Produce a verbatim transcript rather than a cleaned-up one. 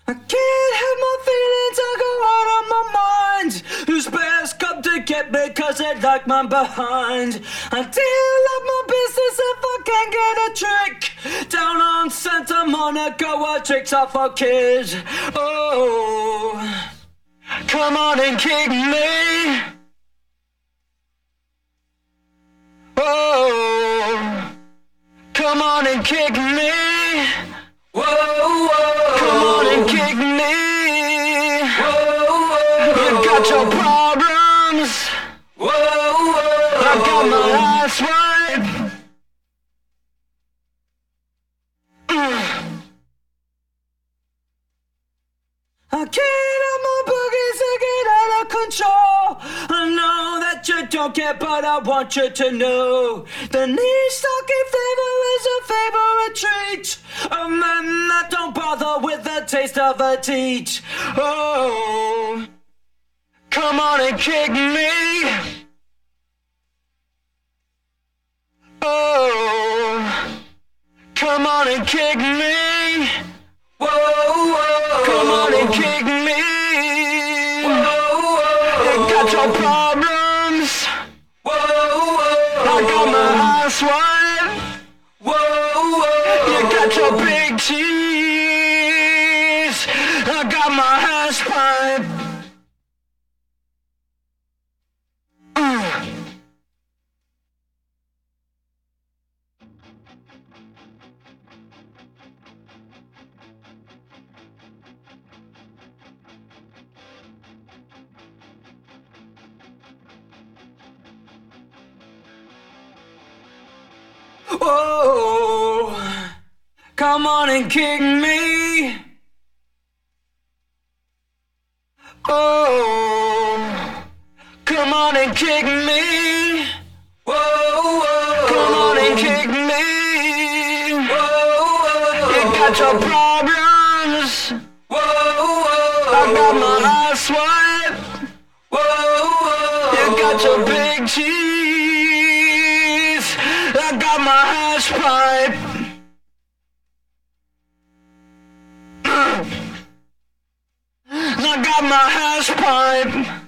I can't have my feelings, I go out on my mind. Who's best come to get me cause they like my behind. I deal like my business if I can get a trick. Down on Santa Monica where tricks are for kids. Oh, come on and kick me. Oh, come on and kick me. Whoa, whoa. Come on and kick me. Whoa, whoa. You got your problems. Whoa, whoa. I got my ass right. Mm. I can't have my boogies to get out of control. I know that you don't care, but I want you to know the niche stocking flavor is a favorite treat of men that don't bother with the taste of a teat. Oh, come on and kick me. Oh, come on and kick me. Whoa, whoa. Come on and kick me. Whoa, whoa. You got your problems. Whoa, whoa. I got my ass wide. Whoa, whoa. You got your big cheese. I got my hash pipe. Mm. Whoa, come on and kick me. Oh, come on and kick me. Whoa, whoa. Come on and kick me. Whoa, whoa. You got your problems. Whoa, whoa. I got my eyes wide. Whoa, whoa. You got your big cheese. I got my hash pipe. I got my hash pipe.